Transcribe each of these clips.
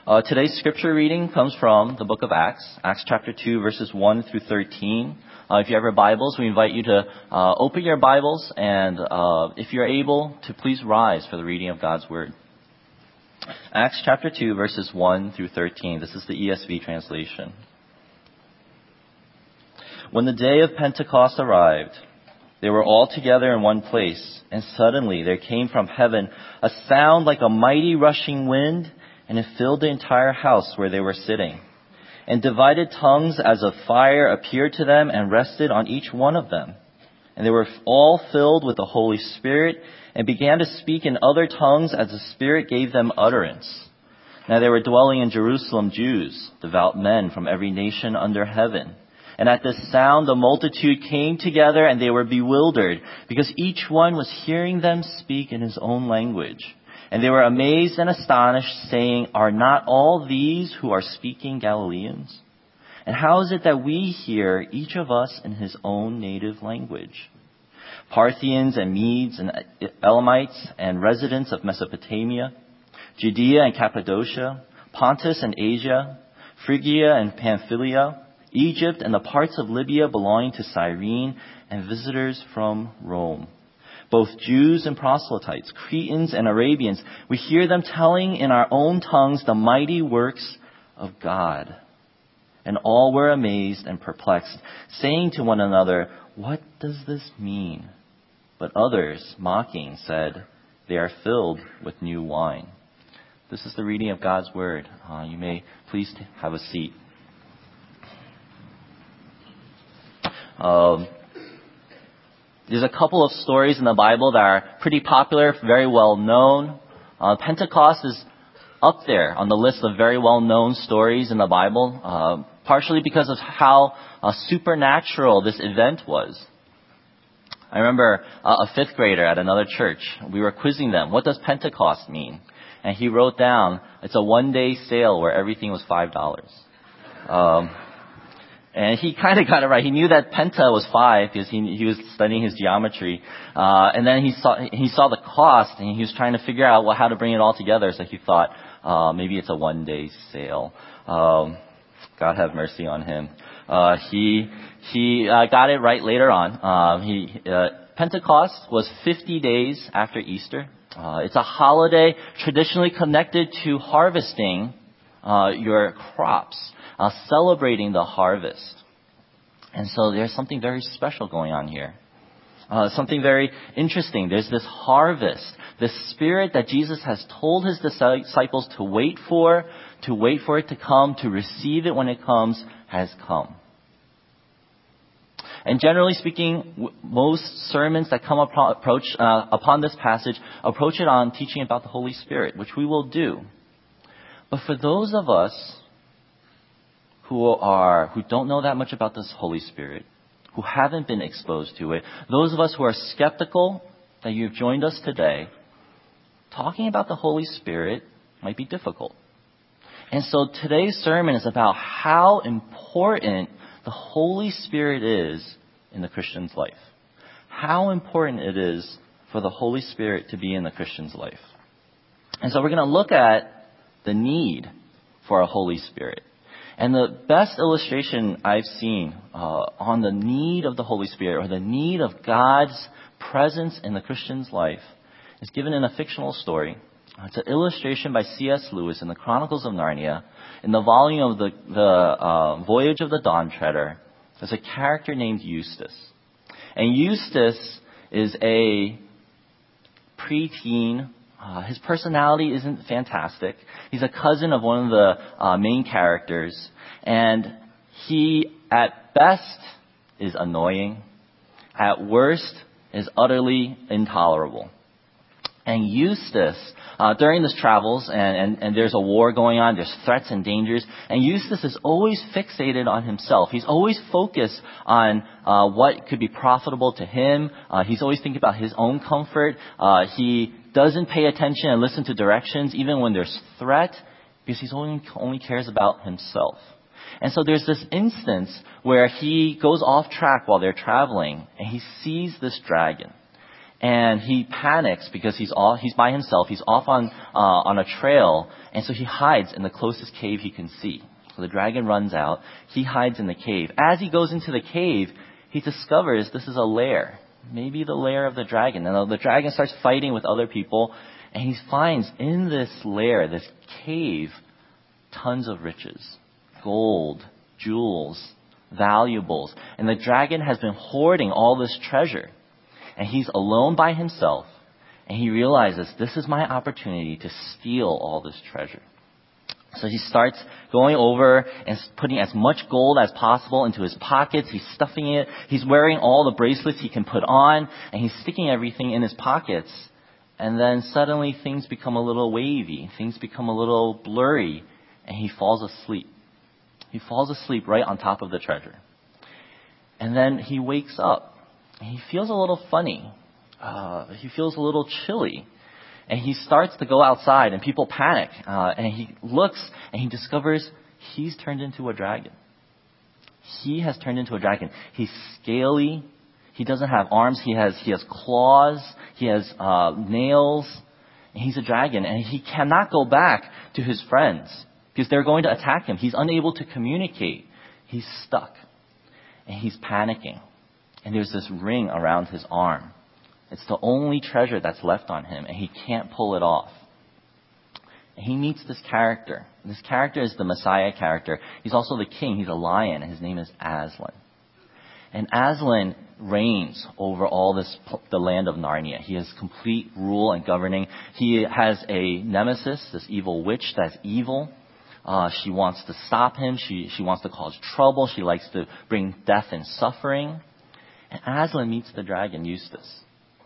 Today's scripture reading comes from the book of Acts, Acts chapter 2, verses 1 through 13. If you have your Bibles, we invite you to open your Bibles, and if you're able, to please rise for the reading of God's Word. Acts chapter 2, verses 1 through 13. This is the ESV translation. When the day of Pentecost arrived, they were all together in one place, and suddenly there came from heaven a sound like a mighty rushing wind, and it filled the entire house where they were sitting. And divided tongues as of fire appeared to them and rested on each one of them. And they were all filled with the Holy Spirit and began to speak in other tongues as the Spirit gave them utterance. Now there were dwelling in Jerusalem Jews, devout men from every nation under heaven. And at this sound the multitude came together, and they were bewildered, because each one was hearing them speak in his own language. And they were amazed and astonished, saying, "Are not all these who are speaking Galileans? And how is it that we hear, each of us in his own native language? Parthians and Medes and Elamites and residents of Mesopotamia, Judea and Cappadocia, Pontus and Asia, Phrygia and Pamphylia, Egypt and the parts of Libya belonging to Cyrene, and visitors from Rome. Both Jews and proselytes, Cretans and Arabians, we hear them telling in our own tongues the mighty works of God." And all were amazed and perplexed, saying to one another, "What does this mean?" But others, mocking, said, "They are filled with new wine." This is the reading of God's Word. You may please have a seat. There's a couple of stories in the Bible that are pretty popular, very well known. Pentecost is up there on the list of very well known stories in the Bible, partially because of how supernatural this event was. I remember a fifth grader at another church. We were quizzing them, "What does Pentecost mean?" And he wrote down, "It's a one-day sale where everything was $5. And he kind of got it right. He knew that penta was 5 because he was studying his geometry. And then he saw the cost, and he was trying to figure out how to bring it all together. So he thought, maybe it's a one-day sale. God have mercy on him. He got it right later on. Pentecost was 50 days after Easter. It's a holiday traditionally connected to harvesting your crops. Celebrating the harvest. And so there's something very special going on here. Something very interesting. There's this harvest, this Spirit that Jesus has told his disciples to wait for it to come, to receive it when it comes, has come. And generally speaking, most sermons that come upon this passage approach it on teaching about the Holy Spirit, which we will do. But for those of us who don't know that much about this Holy Spirit, who haven't been exposed to it, those of us who are skeptical that you've joined us today, talking about the Holy Spirit might be difficult. And so today's sermon is about how important the Holy Spirit is in the Christian's life. How important it is for the Holy Spirit to be in the Christian's life. And so we're going to look at the need for a Holy Spirit. And the best illustration I've seen on the need of the Holy Spirit, or the need of God's presence in the Christian's life, is given in a fictional story. It's an illustration by C.S. Lewis in the Chronicles of Narnia. In the volume of the Voyage of the Dawn Treader, there's a character named Eustace. And Eustace is a preteen. His personality isn't fantastic. He's a cousin of one of the main characters. And he, at best, is annoying. At worst, is utterly intolerable. And Eustace, during his travels, and there's a war going on, there's threats and dangers, and Eustace is always fixated on himself. He's always focused on what could be profitable to him. He's always thinking about his own comfort. He doesn't pay attention and listen to directions even when there's threat, because he only cares about himself. And so there's this instance where he goes off track while they're traveling, and he sees this dragon. And he panics because he's by himself. He's off on a trail. And so he hides in the closest cave he can see. So the dragon runs out. He hides in the cave. As he goes into the cave, he discovers this is a lair. Maybe the lair of the dragon. And the dragon starts fighting with other people. And he finds in this lair, this cave, tons of riches. Gold, jewels, valuables. And the dragon has been hoarding all this treasure. And he's alone by himself. And he realizes, this is my opportunity to steal all this treasure. So he starts going over and putting as much gold as possible into his pockets. He's stuffing it. He's wearing all the bracelets he can put on. And he's sticking everything in his pockets. And then suddenly things become a little wavy. Things become a little blurry. And he falls asleep. He falls asleep right on top of the treasure. And then he wakes up. And he feels a little funny. He feels a little chilly. And he starts to go outside and people panic. And he looks and he discovers he's turned into a dragon. He has turned into a dragon. He's scaly. He doesn't have arms. He has claws. He has nails. And he's a dragon. And he cannot go back to his friends because they're going to attack him. He's unable to communicate. He's stuck. And he's panicking. And there's this ring around his arm. It's the only treasure that's left on him, and he can't pull it off. And he meets this character. This character is the Messiah character. He's also the king. He's a lion, and his name is Aslan. And Aslan reigns over all the land of Narnia. He has complete rule and governing. He has a nemesis, this evil witch that's evil. She wants to stop him. She wants to cause trouble. She likes to bring death and suffering. And Aslan meets the dragon, Eustace.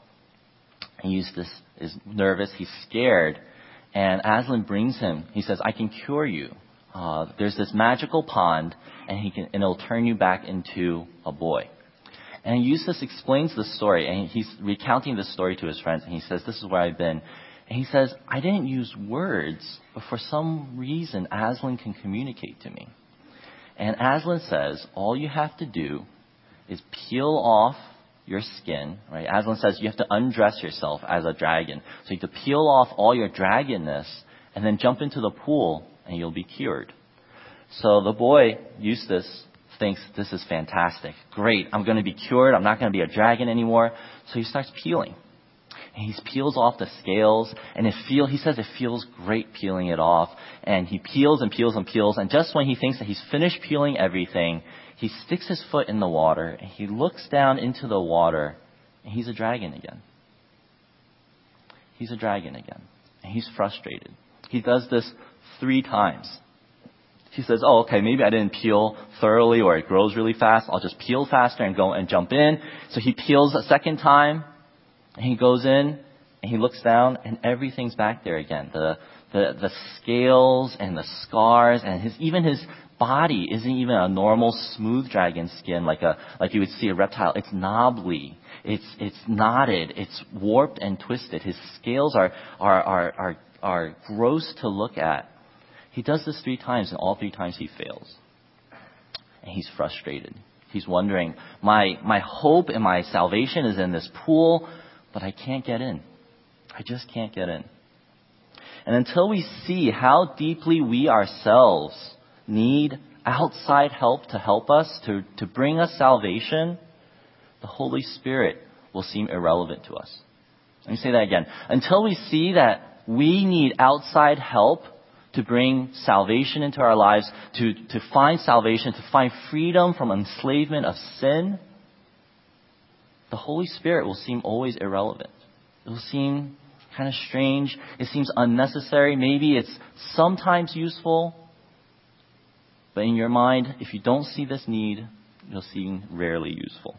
And Eustace is nervous. He's scared. And Aslan brings him. He says, I can cure you. There's this magical pond, and it'll turn you back into a boy. And Eustace explains the story, and he's recounting the story to his friends. And he says, this is where I've been. And he says, I didn't use words, but for some reason, Aslan can communicate to me. And Aslan says, all you have to do is peel off your skin, right? Aslan says you have to undress yourself as a dragon. So you have to peel off all your dragonness and then jump into the pool and you'll be cured. So the boy, Eustace, thinks this is fantastic. Great, I'm going to be cured. I'm not going to be a dragon anymore. So he starts peeling. And he peels off the scales and he says it feels great peeling it off. And he peels and peels and peels. And just when he thinks that he's finished peeling everything, he sticks his foot in the water, and he looks down into the water, and he's a dragon again. He's a dragon again. And he's frustrated. He does this 3 times. He says, oh, okay, maybe I didn't peel thoroughly or it grows really fast. I'll just peel faster and go and jump in. So he peels a second time, and he goes in, and he looks down, and everything's back there again. The scales and the scars and even his body isn't even a normal smooth dragon skin like you would see a reptile. It's knobbly. It's knotted. It's warped and twisted. His scales are gross to look at. He does this 3 times, and all 3 times he fails. And he's frustrated. He's wondering, my hope and my salvation is in this pool, but I can't get in. I just can't get in. And until we see how deeply we ourselves need outside help to help us, to bring us salvation, the Holy Spirit will seem irrelevant to us. Let me say that again. Until we see that we need outside help to bring salvation into our lives, to find salvation, to find freedom from enslavement of sin, the Holy Spirit will seem always irrelevant. It will seem kind of strange. It seems unnecessary. Maybe it's sometimes useful. But in your mind, if you don't see this need, you'll seem rarely useful.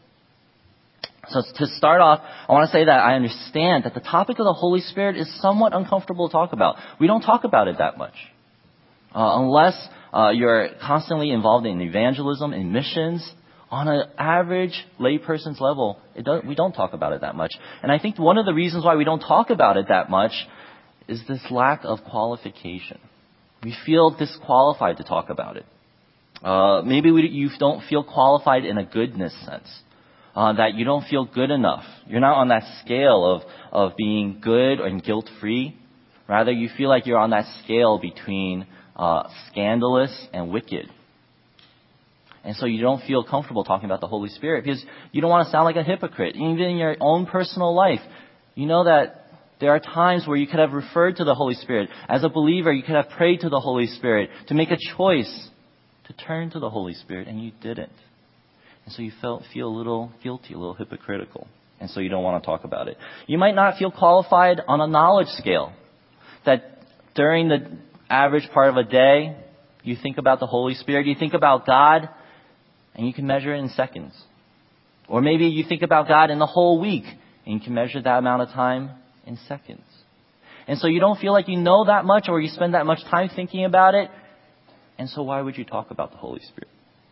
So to start off, I want to say that I understand that the topic of the Holy Spirit is somewhat uncomfortable to talk about. We don't talk about it that much. Unless you're constantly involved in evangelism, in missions, on an average layperson's level, we don't talk about it that much. And I think one of the reasons why we don't talk about it that much is this lack of qualification. We feel disqualified to talk about it. Maybe you don't feel qualified in a goodness sense. that you don't feel good enough. You're not on that scale of being good and guilt-free. Rather, you feel like you're on that scale between scandalous and wicked. And so you don't feel comfortable talking about the Holy Spirit because you don't want to sound like a hypocrite. Even in your own personal life, you know that there are times where you could have referred to the Holy Spirit. As a believer, you could have prayed to the Holy Spirit to make a choice to turn to the Holy Spirit, and you didn't. And so you feel a little guilty, a little hypocritical. And so you don't want to talk about it. You might not feel qualified on a knowledge scale. That during the average part of a day, you think about the Holy Spirit, you think about God, and you can measure it in seconds. Or maybe you think about God in the whole week, and you can measure that amount of time in seconds. And so you don't feel like you know that much or you spend that much time thinking about it. And so why would you talk about the Holy Spirit?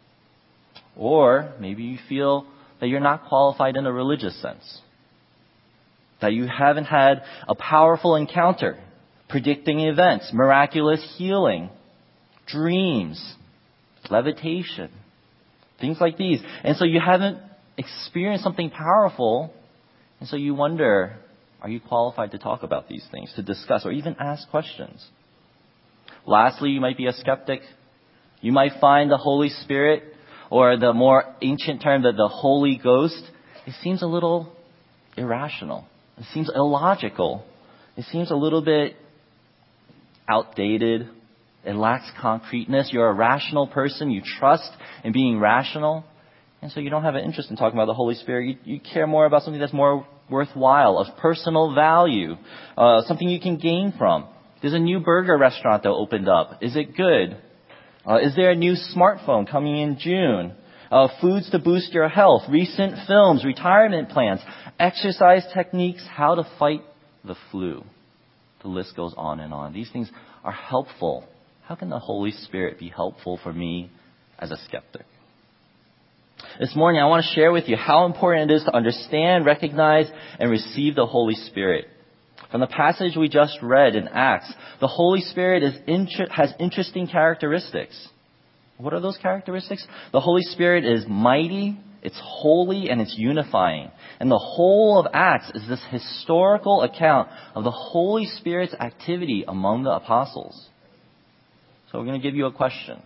Or maybe you feel that you're not qualified in a religious sense. That you haven't had a powerful encounter, predicting events, miraculous healing, dreams, levitation, things like these. And so you haven't experienced something powerful. And so you wonder, are you qualified to talk about these things, to discuss, or even ask questions? Lastly, you might be a skeptic. You might find the Holy Spirit, or the more ancient term, the Holy Ghost, it seems a little irrational. It seems illogical. It seems a little bit outdated. It lacks concreteness. You're a rational person. You trust in being rational. And so you don't have an interest in talking about the Holy Spirit. You care more about something that's more worthwhile, of personal value, something you can gain from. There's a new burger restaurant that opened up. Is it good? Is there a new smartphone coming in June? Foods to boost your health, recent films, retirement plans, exercise techniques, how to fight the flu. The list goes on and on. These things are helpful. How can the Holy Spirit be helpful for me as a skeptic? This morning, I want to share with you how important it is to understand, recognize, and receive the Holy Spirit. From the passage we just read in Acts, the Holy Spirit has interesting characteristics. What are those characteristics? The Holy Spirit is mighty, it's holy, and it's unifying. And the whole of Acts is this historical account of the Holy Spirit's activity among the apostles. So we're going to give you a question.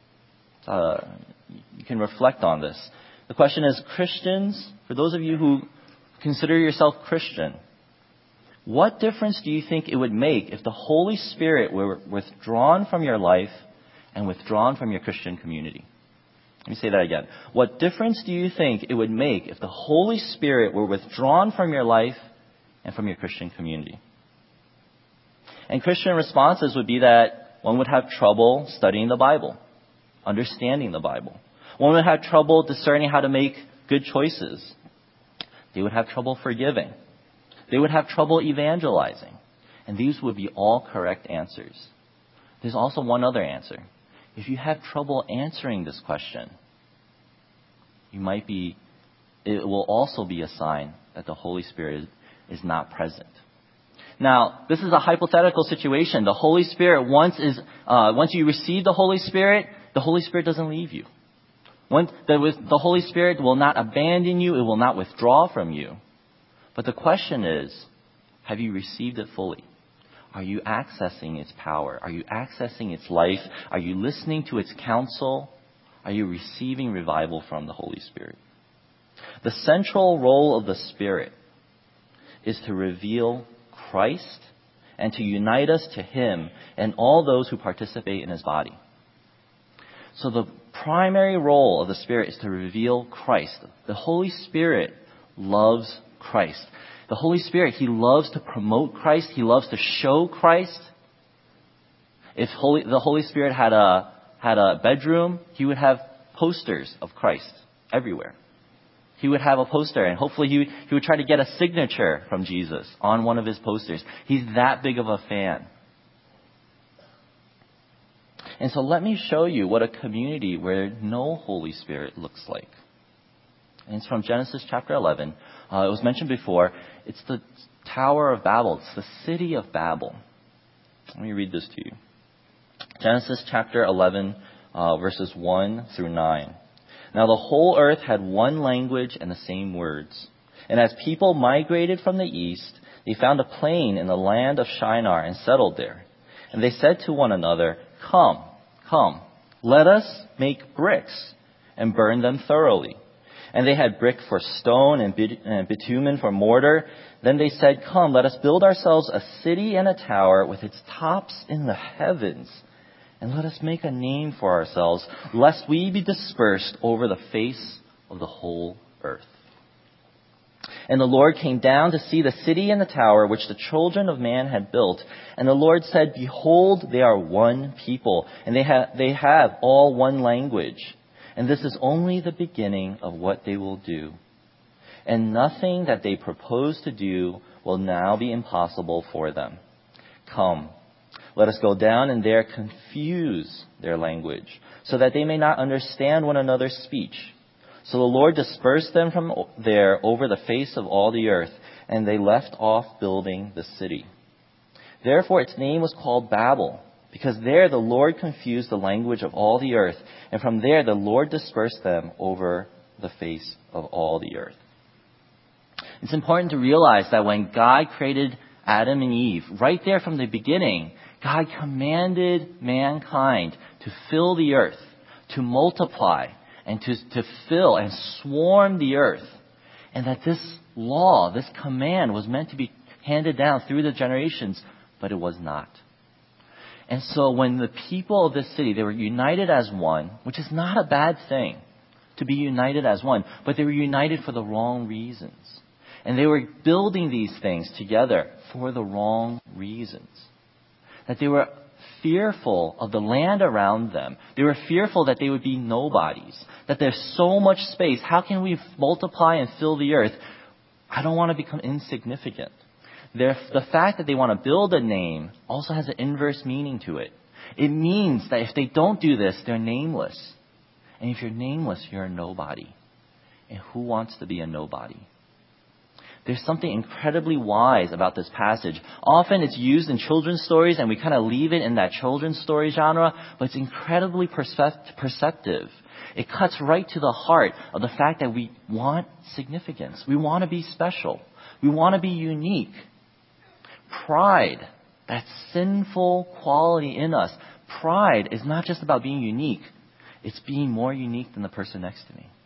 You can reflect on this. The question is, Christians, for those of you who consider yourself Christian, what difference do you think it would make if the Holy Spirit were withdrawn from your life and withdrawn from your Christian community? Let me say that again. What difference do you think it would make if the Holy Spirit were withdrawn from your life and from your Christian community? And Christian responses would be that one would have trouble studying the Bible, understanding the Bible. One would have trouble discerning how to make good choices. They would have trouble forgiving. They would have trouble evangelizing. And these would be all correct answers. There's also one other answer. If you have trouble answering this question, it will also be a sign that the Holy Spirit is not present. Now, this is a hypothetical situation. The Holy Spirit, once you receive the Holy Spirit doesn't leave you. The Holy Spirit will not abandon you. It will not withdraw from you. But the question is, have you received it fully? Are you accessing its power? Are you accessing its life? Are you listening to its counsel? Are you receiving revival from the Holy Spirit? The central role of the Spirit is to reveal Christ and to unite us to Him and all those who participate in His body. So the primary role of the Spirit is to reveal Christ. The Holy Spirit loves Christ. The Holy Spirit, He loves to promote Christ. He loves to show Christ. If the Holy Spirit had a bedroom, He would have posters of Christ everywhere. He would have a poster, and hopefully he would try to get a signature from Jesus on one of His posters. He's that big of a fan. And so let me show you what a community where no Holy Spirit looks like. And it's from Genesis chapter 11. It was mentioned before. It's the Tower of Babel. It's the city of Babel. Let me read this to you. Genesis chapter 11, verses 1 through 9. Now the whole earth had one language and the same words. And as people migrated from the east, they found a plain in the land of Shinar and settled there. And they said to one another, Come, let us make bricks and burn them thoroughly. And they had brick for stone and bitumen for mortar. Then they said, Come, let us build ourselves a city and a tower with its tops in the heavens. And let us make a name for ourselves, lest we be dispersed over the face of the whole earth. And the Lord came down to see the city and the tower which the children of man had built. And the Lord said, Behold, they are one people, and they have all one language. And this is only the beginning of what they will do. And nothing that they propose to do will now be impossible for them. Come, let us go down and there confuse their language, so that they may not understand one another's speech. So the Lord dispersed them from there over the face of all the earth, and they left off building the city. Therefore its name was called Babel, because there the Lord confused the language of all the earth, and from there the Lord dispersed them over the face of all the earth. It's important to realize that when God created Adam and Eve, right there from the beginning, God commanded mankind to fill the earth, to multiply, and to fill and swarm the earth. And that this law, this command was meant to be handed down through the generations, but it was not. And so when the people of this city, they were united as one, which is not a bad thing, to be united as one, but they were united for the wrong reasons. And they were building these things together for the wrong reasons. That they were fearful of the land around them. They were fearful that they would be nobodies. That there's so much space. How can we multiply and fill the earth? I don't want to become insignificant. The fact that they want to build a name also has an inverse meaning to it. It means that if they don't do this, they're nameless. And if you're nameless, you're a nobody. And who wants to be a nobody? There's something incredibly wise about this passage. Often it's used in children's stories and we kind of leave it in that children's story genre, but it's incredibly perceptive. It cuts right to the heart of the fact that we want significance. We want to be special. We want to be unique. Pride, that sinful quality in us, pride is not just about being unique. It's being more unique than the person next to me.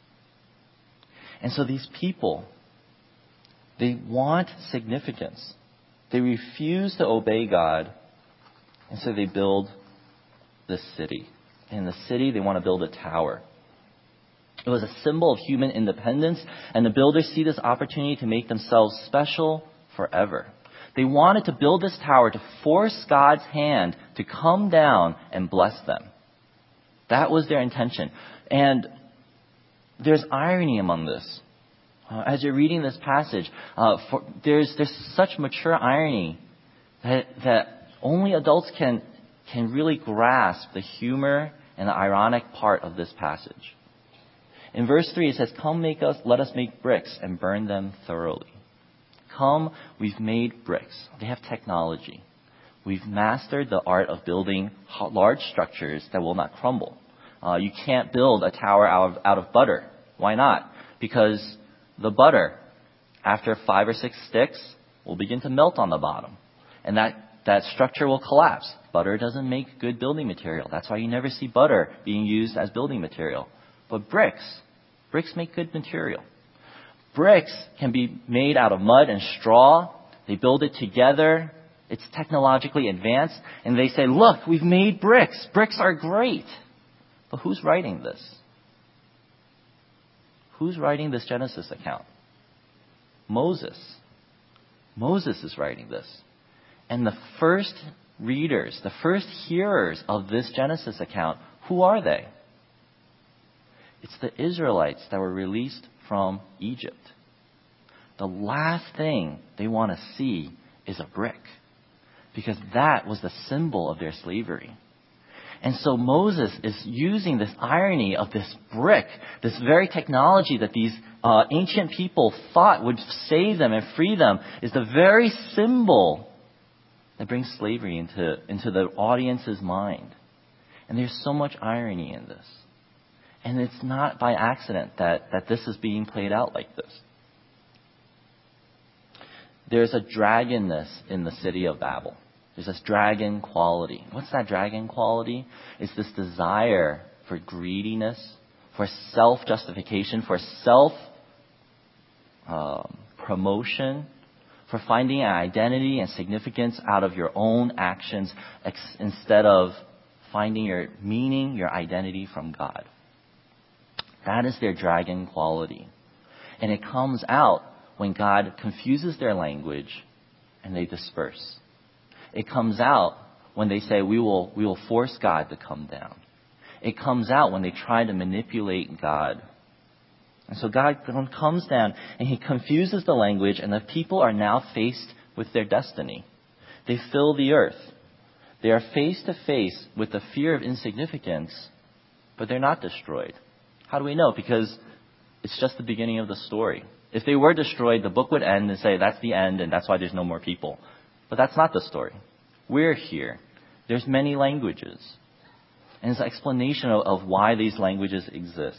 And so these people, they want significance. They refuse to obey God, and so they build this city. In the city, they want to build a tower. It was a symbol of human independence, and the builders see this opportunity to make themselves special forever. They wanted to build this tower to force God's hand to come down and bless them. That was their intention. And there's irony among this. As you're reading this passage, there's such mature irony that only adults can really grasp the humor and the ironic part of this passage. In verse 3, it says, Come, let us make bricks and burn them thoroughly. Come, we've made bricks. They have technology. We've mastered the art of building large structures that will not crumble. You can't build a tower out of butter. Why not? Because the butter, after 5 or 6 sticks, will begin to melt on the bottom. And that structure will collapse. Butter doesn't make good building material. That's why you never see butter being used as building material. But bricks make good material. Bricks can be made out of mud and straw. They build it together. It's technologically advanced. And they say, look, we've made bricks. Bricks are great. But who's writing this? Who's writing this Genesis account? Moses. Moses is writing this. And the first readers, the first hearers of this Genesis account, who are they? It's the Israelites that were released from Egypt. The last thing they want to see is a brick, because that was the symbol of their slavery. And so Moses is using this irony of this brick, this very technology that these ancient people thought would save them and free them, is the very symbol that brings slavery into the audience's mind. And there's so much irony in this. And it's not by accident that this is being played out like this. There's a dragonness in the city of Babel. There's this dragon quality. What's that dragon quality? It's this desire for greediness, for self-justification, for self-promotion, for finding an identity and significance out of your own actions instead of finding your meaning, your identity from God. That is their dragon quality. And it comes out when God confuses their language and they disperse. It comes out when they say, we will force God to come down. It comes out when they try to manipulate God. And so God comes down and he confuses the language, and the people are now faced with their destiny. They fill the earth. They are face to face with the fear of insignificance, but they're not destroyed. How do we know? Because it's just the beginning of the story. If they were destroyed, the book would end and say that's the end and that's why there's no more people. But that's not the story. We're here. There's many languages. And it's an explanation of why these languages exist.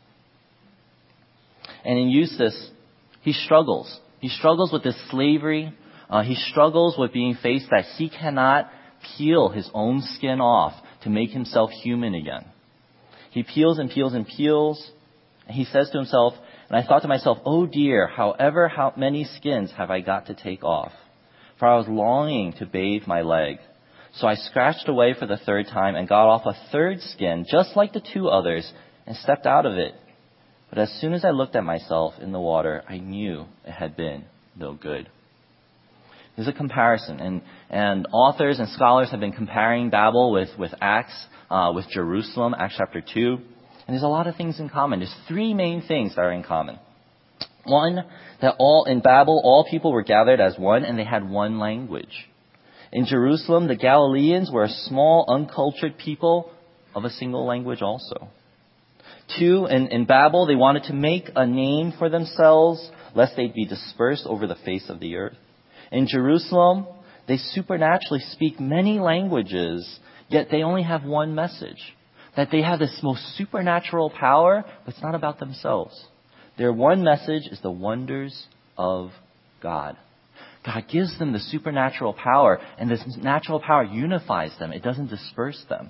And in Eustace, he struggles. He struggles with this slavery. He struggles with being faced that he cannot peel his own skin off to make himself human again. He peels and peels and peels. And he says to himself, and I thought to myself, oh dear, how many skins have I got to take off? For I was longing to bathe my leg. So I scratched away for the third time and got off a third skin, just like the two others, and stepped out of it. But as soon as I looked at myself in the water, I knew it had been no good. There's a comparison, and authors and scholars have been comparing Babel with Acts, with Jerusalem, Acts chapter 2. And there's a lot of things in common. There's three main things that are in common. One, that in Babel, all people were gathered as one, and they had one language. In Jerusalem, the Galileans were a small, uncultured people of a single language also. Two, in Babel, they wanted to make a name for themselves, lest they'd be dispersed over the face of the earth. In Jerusalem, they supernaturally speak many languages, yet they only have one message. That they have this most supernatural power, but it's not about themselves. Their one message is the wonders of God. God gives them the supernatural power, and this natural power unifies them. It doesn't disperse them.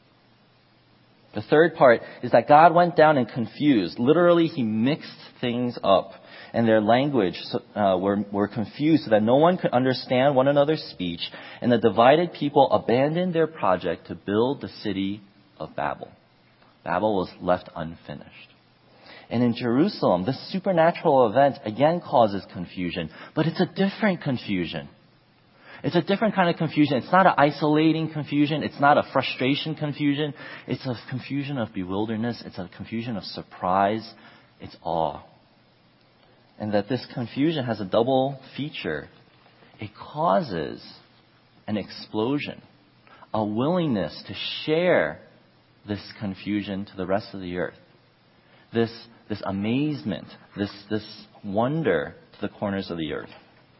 The third part is that God went down and confused. Literally, he mixed things up, and their language were confused so that no one could understand one another's speech, and the divided people abandoned their project to build the city of Babel. Babel was left unfinished. And in Jerusalem, this supernatural event again causes confusion, but it's a different confusion. It's a different kind of confusion. It's not an isolating confusion. It's not a frustration confusion. It's a confusion of bewilderness. It's a confusion of surprise. It's awe. And that this confusion has a double feature. It causes an explosion, a willingness to share this confusion to the rest of the earth. This amazement, this wonder to the corners of the earth.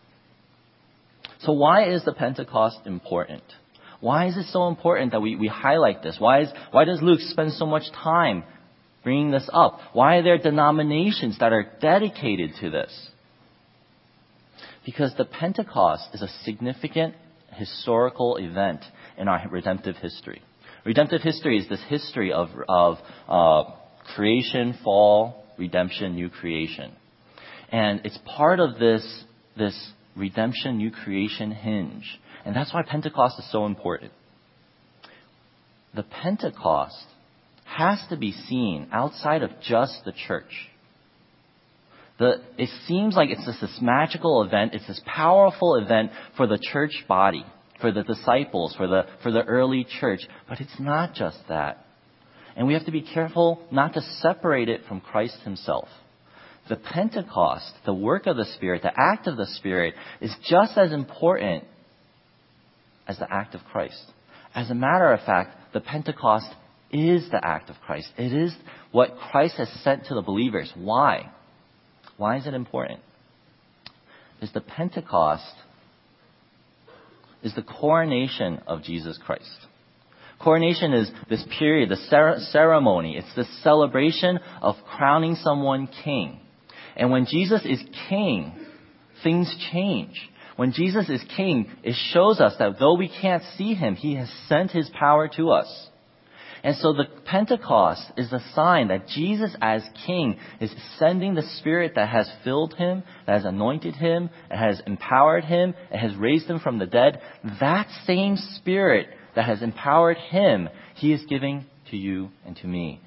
So why is the Pentecost important? Why is it so important that we highlight this? Why does Luke spend so much time bringing this up? Why are there denominations that are dedicated to this? Because the Pentecost is a significant historical event in our redemptive history. Redemptive history is this history of creation, fall, redemption, new creation. And it's part of this redemption, new creation hinge. And that's why Pentecost is so important. The Pentecost has to be seen outside of just the church. It seems like it's just this magical event. It's this powerful event for the church body, for the disciples, for the early church. But it's not just that. And we have to be careful not to separate it from Christ himself. The Pentecost, the work of the Spirit, the act of the Spirit, is just as important as the act of Christ. As a matter of fact, the Pentecost is the act of Christ. It is what Christ has sent to the believers. Why? Why is it important? Because the Pentecost is the coronation of Jesus Christ. Coronation is this period, the ceremony. It's the celebration of crowning someone king. And when Jesus is king, things change. When Jesus is king, it shows us that though we can't see him, he has sent his power to us. And so the Pentecost is the sign that Jesus as king is sending the Spirit that has filled him, that has anointed him, that has empowered him, and has raised him from the dead. That same Spirit that has empowered him, he is giving to you and to me.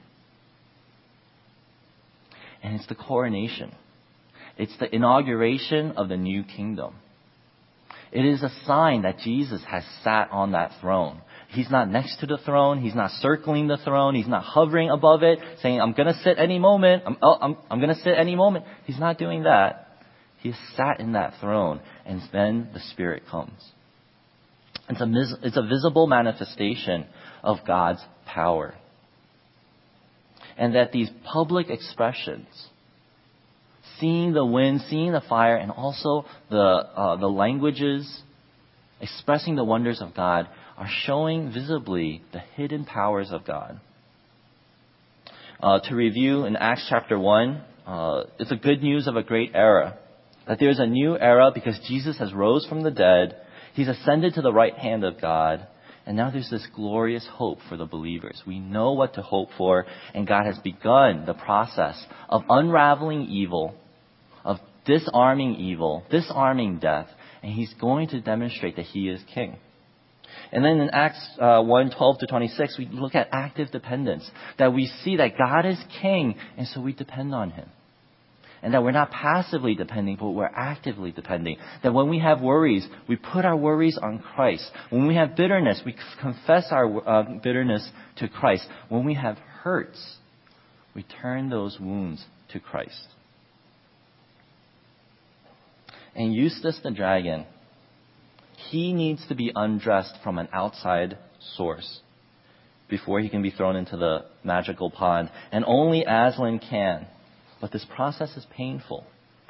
And it's the coronation. It's the inauguration of the new kingdom. It is a sign that Jesus has sat on that throne. He's not next to the throne. He's not circling the throne. He's not hovering above it, saying, I'm going to sit any moment. I'm going to sit any moment. He's not doing that. He has sat in that throne, and then the Spirit comes. It's a visible manifestation of God's power. And that these public expressions, seeing the wind, seeing the fire, and also the languages expressing the wonders of God, are showing visibly the hidden powers of God. To review in Acts chapter 1, it's the good news of a great era. That there's a new era because Jesus has rose from the dead. He's ascended to the right hand of God. And now there's this glorious hope for the believers. We know what to hope for. And God has begun the process of unraveling evil, of disarming death. And he's going to demonstrate that he is king. And then in Acts 1:12-26, we look at active dependence. That we see that God is king, and so we depend on him. And that we're not passively depending, but we're actively depending. That when we have worries, we put our worries on Christ. When we have bitterness, we confess our bitterness to Christ. When we have hurts, we turn those wounds to Christ. And Eustace the dragon, he needs to be undressed from an outside source before he can be thrown into the magical pond. And only Aslan can. But this process is painful.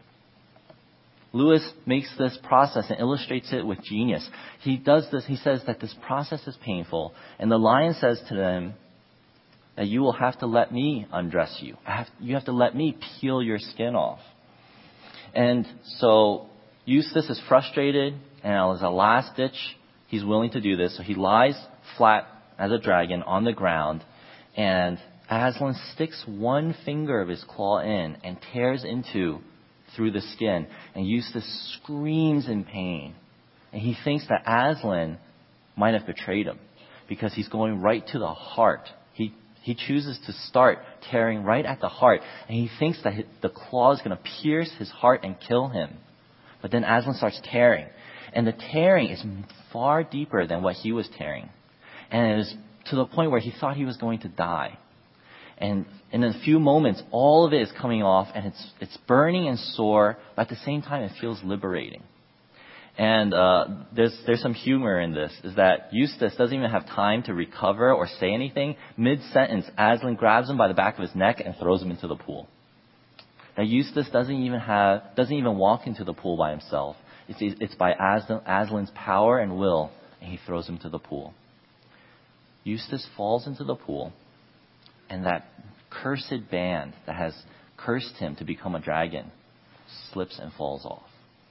Lewis makes this process and illustrates it with genius. He does this. He says that this process is painful. And the lion says to them that you will have to let me undress you. You have to let me peel your skin off. And so Eustace is frustrated. And as a last ditch, he's willing to do this. So he lies flat as a dragon on the ground. And Aslan sticks one finger of his claw in and tears through the skin. And Eustace screams in pain. And he thinks that Aslan might have betrayed him because he's going right to the heart. He chooses to start tearing right at the heart. And he thinks that the claw is going to pierce his heart and kill him. But then Aslan starts tearing. And the tearing is far deeper than what he was tearing. And it is to the point where he thought he was going to die. And in a few moments, all of it is coming off, and it's burning and sore, but at the same time, it feels liberating. And there's some humor in this, is that Eustace doesn't even have time to recover or say anything. Mid-sentence, Aslan grabs him by the back of his neck and throws him into the pool. Now Eustace doesn't even walk into the pool by himself. It's by Aslan's power and will, and he throws him to the pool. Eustace falls into the pool, and that cursed band that has cursed him to become a dragon slips and falls off.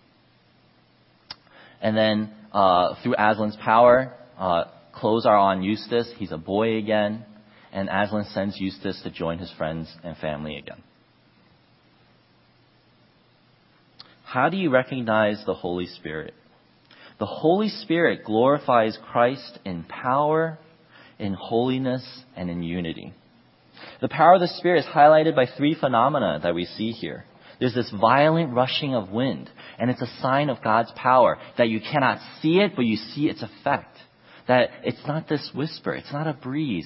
And then through Aslan's power, clothes are on Eustace. He's a boy again, and Aslan sends Eustace to join his friends and family again. How do you recognize the Holy Spirit? The Holy Spirit glorifies Christ in power, in holiness, and in unity. The power of the Spirit is highlighted by three phenomena that we see here. There's this violent rushing of wind, and it's a sign of God's power, that you cannot see it, but you see its effect. That it's not this whisper, it's not a breeze,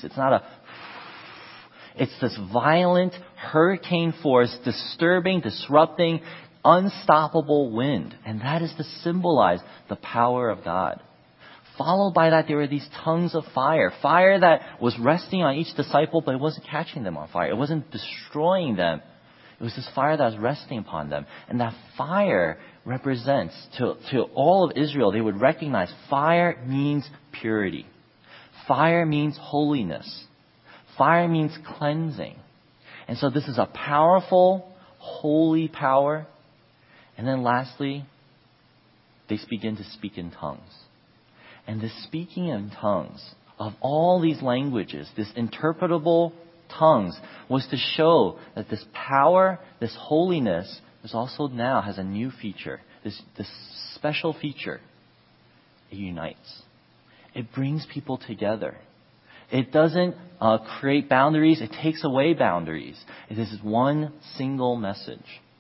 it's this violent hurricane force, disturbing, disrupting, unstoppable wind. And that is to symbolize the power of God. Followed by that, there were these tongues of fire. Fire that was resting on each disciple, but it wasn't catching them on fire. It wasn't destroying them. It was this fire that was resting upon them. And that fire represents, to all of Israel, they would recognize fire means purity. Fire means holiness. Fire means cleansing. And so this is a powerful, holy power. And then lastly, they begin to speak in tongues. And this speaking in tongues of all these languages, this interpretable tongues, was to show that this power, this holiness, is also now has a new feature, this special feature. It unites. It brings people together. It doesn't create boundaries. It takes away boundaries. It is one single message.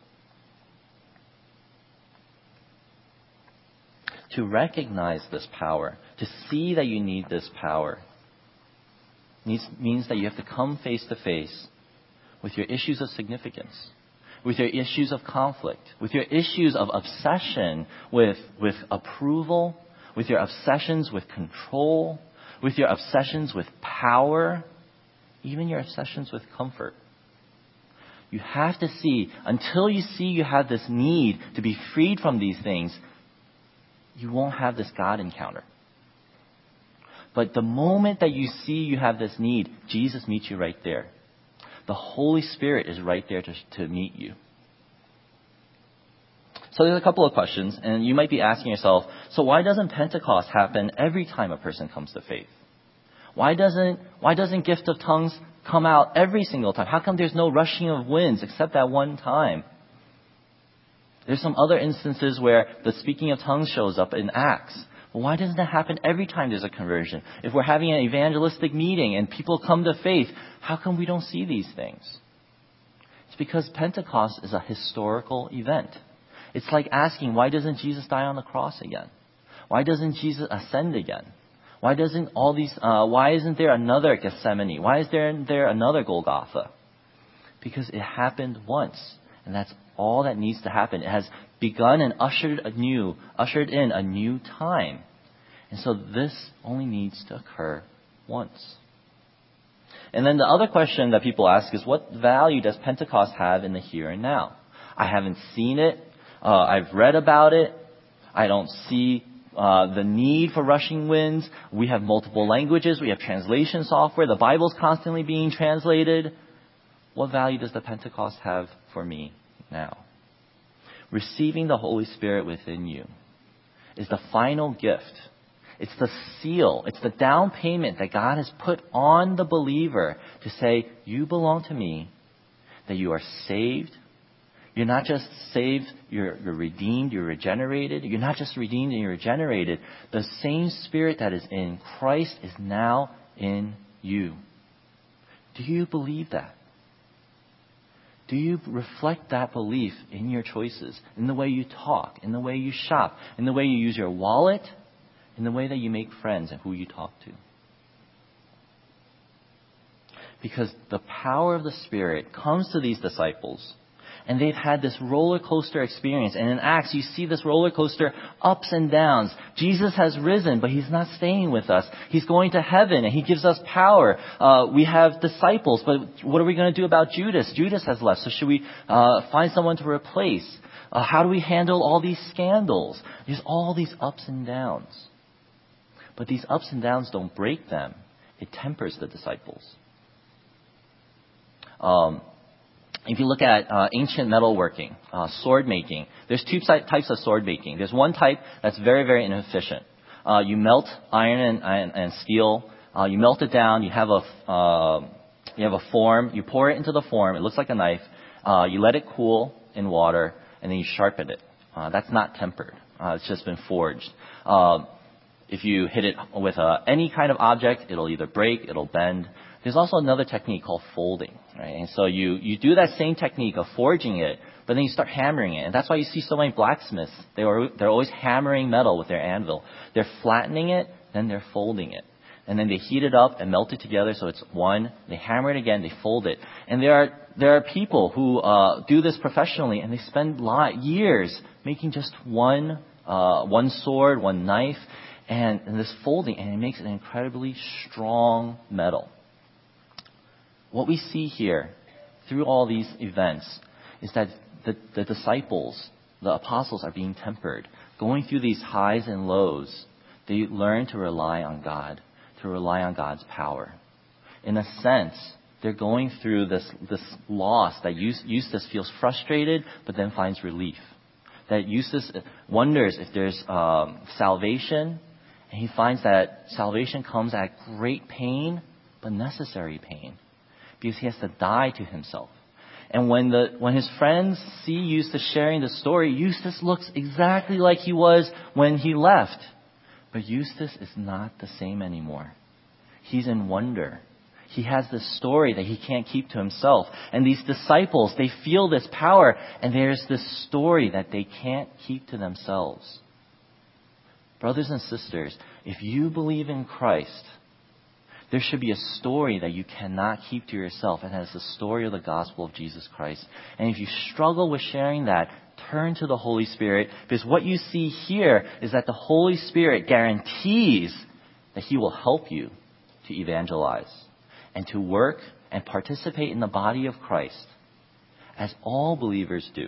To recognize this power, to see that you need this power, means that you have to come face to face with your issues of significance, with your issues of conflict, with your issues of obsession with approval, with your obsessions with control, with your obsessions with power, even your obsessions with comfort. You have to see, until you see you have this need to be freed from these things, you won't have this God encounter. But the moment that you see you have this need, Jesus meets you right there. The Holy Spirit is right there to meet you. So there's a couple of questions, and you might be asking yourself, so why doesn't Pentecost happen every time a person comes to faith? Why doesn't gift of tongues come out every single time? How come there's no rushing of winds except that one time? There's some other instances where the speaking of tongues shows up in Acts. Well, why doesn't that happen every time there's a conversion? If we're having an evangelistic meeting and people come to faith, how come we don't see these things? It's because Pentecost is a historical event. It's like asking, why doesn't Jesus die on the cross again? Why doesn't Jesus ascend again? Why isn't there another Gethsemane? Why is there another Golgotha? Because it happened once, and that's all that needs to happen. It has begun and ushered in a new time. And so this only needs to occur once. And then the other question that people ask is, what value does Pentecost have in the here and now? I haven't seen it. I've read about it. I don't see the need for rushing winds. We have multiple languages. We have translation software. The Bible's constantly being translated. What value does the Pentecost have for me now? Receiving the Holy Spirit within you is the final gift. It's the seal. It's the down payment that God has put on the believer to say, you belong to me, that you are saved. You're not just saved, you're redeemed, you're regenerated. You're not just redeemed and you're regenerated. The same Spirit that is in Christ is now in you. Do you believe that? Do you reflect that belief in your choices, in the way you talk, in the way you shop, in the way you use your wallet, in the way that you make friends and who you talk to? Because the power of the Spirit comes to these disciples, and they've had this roller coaster experience. And in Acts, you see this roller coaster ups and downs. Jesus has risen, but He's not staying with us. He's going to heaven, and He gives us power. We have disciples, but what are we going to do about Judas? Judas has left, so should we find someone to replace? How do we handle all these scandals? There's all these ups and downs. But these ups and downs don't break them. It tempers the disciples. If you look at ancient metalworking, sword making, there's two types of sword making. There's one type that's very, very inefficient. You melt iron and steel. You melt it down. You have a form. You pour it into the form. It looks like a knife. You let it cool in water, and then you sharpen it. That's not tempered. It's just been forged. If you hit it with any kind of object, it'll either break, it'll bend. There's also another technique called folding, right? And so you do that same technique of forging it, but then you start hammering it. And that's why you see so many blacksmiths. They're always hammering metal with their anvil. They're flattening it, then they're folding it. And then they heat it up and melt it together so it's one. They hammer it again, they fold it. And there are people who do this professionally, and they spend years making just one sword, one knife, and this folding, and it makes an incredibly strong metal. What we see here through all these events is that the disciples, the apostles, are being tempered. Going through these highs and lows, they learn to rely on God, to rely on God's power. In a sense, they're going through this loss that Eustace feels frustrated, but then finds relief. That Eustace wonders if there's salvation, and he finds that salvation comes at great pain, but necessary pain, because he has to die to himself. And when his friends see Eustace sharing the story, Eustace looks exactly like he was when he left. But Eustace is not the same anymore. He's in wonder. He has this story that he can't keep to himself. And these disciples, they feel this power, and there's this story that they can't keep to themselves. Brothers and sisters, if you believe in Christ, there should be a story that you cannot keep to yourself, and that is the story of the gospel of Jesus Christ. And if you struggle with sharing that, turn to the Holy Spirit, because what you see here is that the Holy Spirit guarantees that He will help you to evangelize and to work and participate in the body of Christ, as all believers do.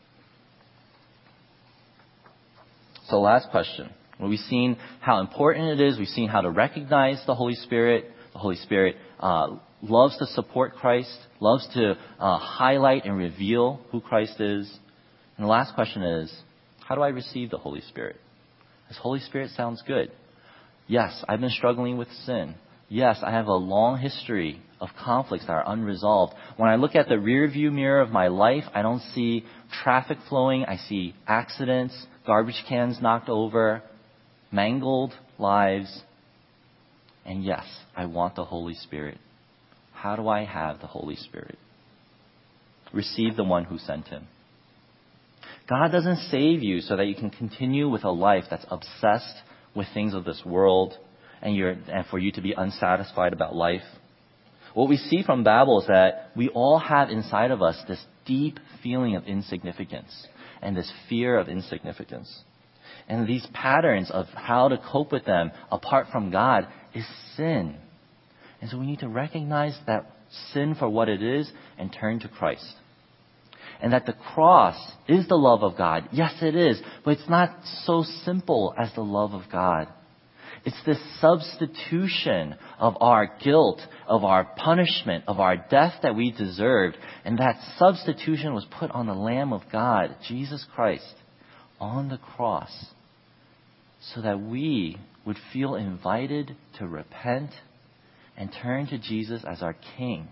So last question. Well, we've seen how important it is. We've seen how to recognize the Holy Spirit. The Holy Spirit loves to support Christ, loves to highlight and reveal who Christ is. And the last question is, how do I receive the Holy Spirit? This Holy Spirit sounds good. Yes, I've been struggling with sin. Yes, I have a long history of conflicts that are unresolved. When I look at the rear view mirror of my life, I don't see traffic flowing. I see accidents, garbage cans knocked over, mangled lives. And yes, I want the Holy Spirit. How do I have the Holy Spirit? Receive the one who sent Him. God doesn't save you so that you can continue with a life that's obsessed with things of this world and for you to be unsatisfied about life. What we see from Babel is that we all have inside of us this deep feeling of insignificance and this fear of insignificance. And these patterns of how to cope with them apart from God is sin. And so we need to recognize that sin for what it is and turn to Christ. And that the cross is the love of God. Yes, it is. But it's not so simple as the love of God. It's this substitution of our guilt, of our punishment, of our death that we deserved. And that substitution was put on the Lamb of God, Jesus Christ, on the cross, so that we would feel invited to repent and turn to Jesus as our King.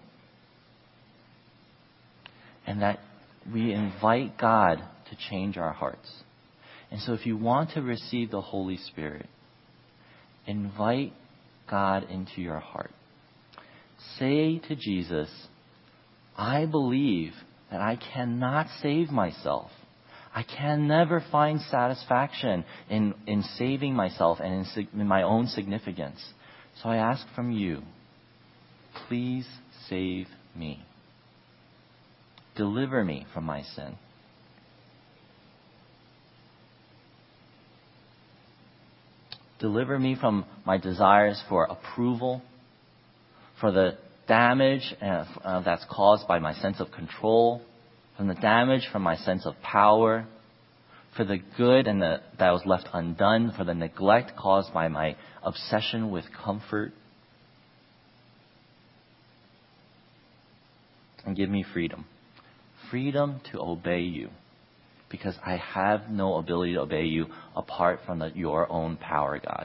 And that we invite God to change our hearts. And so if you want to receive the Holy Spirit, invite God into your heart. Say to Jesus, I believe that I cannot save myself. I can never find satisfaction in saving myself and in my own significance. So I ask from you, please save me. Deliver me from my sin. Deliver me from my desires for approval, for the damage that's caused by my sense of control, from the damage from my sense of power, for the good that was left undone, for the neglect caused by my obsession with comfort. And give me freedom. Freedom to obey you, because I have no ability to obey you apart from your own power, God.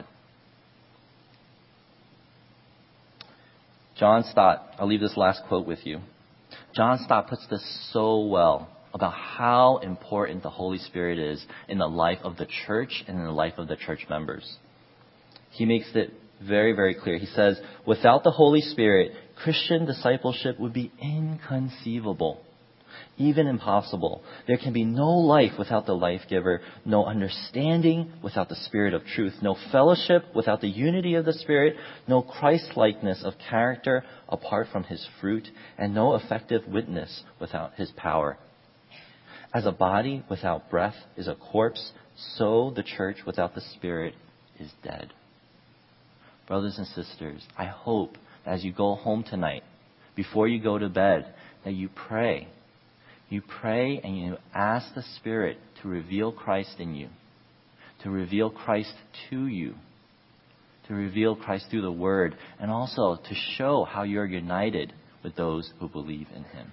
John Stott, I'll leave this last quote with you. John Stott puts this so well about how important the Holy Spirit is in the life of the church and in the life of the church members. He makes it very, very clear. He says, without the Holy Spirit, Christian discipleship would be inconceivable, even impossible. There can be no life without the life giver, no understanding without the Spirit of truth, no fellowship without the unity of the Spirit, no Christ-likeness of character apart from His fruit, and no effective witness without His power. As a body without breath is a corpse, so the church without the Spirit is dead. Brothers and sisters, I hope that as you go home tonight, before you go to bed, that you pray. You pray and you ask the Spirit to reveal Christ in you, to reveal Christ to you, to reveal Christ through the Word, and also to show how you're united with those who believe in Him.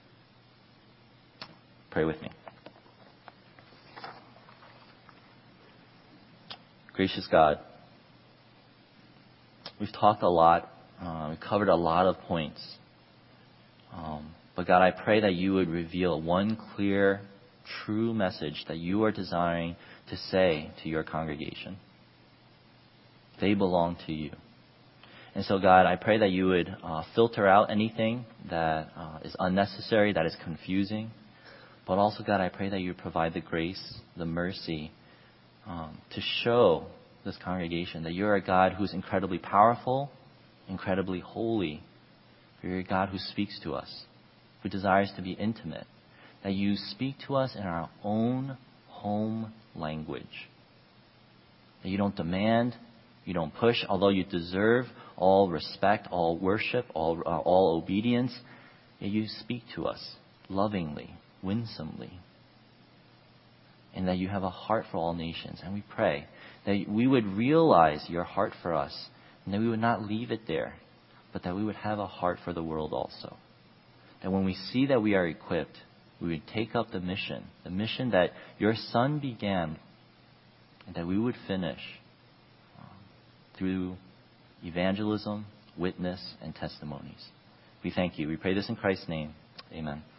Pray with me. Gracious God, we've talked a lot, we've covered a lot of points. But God, I pray that you would reveal one clear, true message that you are desiring to say to your congregation. They belong to you. And so, God, I pray that you would filter out anything that is unnecessary, that is confusing. But also, God, I pray that you would provide the grace, the mercy, to show this congregation that you're a God who's incredibly powerful, incredibly holy. You're a God who speaks to us, who desires to be intimate, that you speak to us in our own home language. That you don't demand, you don't push, although you deserve all respect, all worship, all obedience, yet you speak to us lovingly, winsomely, and that you have a heart for all nations. And we pray that we would realize your heart for us, and that we would not leave it there, but that we would have a heart for the world also. That when we see that we are equipped, we would take up the mission that your Son began, and that we would finish through evangelism, witness, and testimonies. We thank you. We pray this in Christ's name. Amen.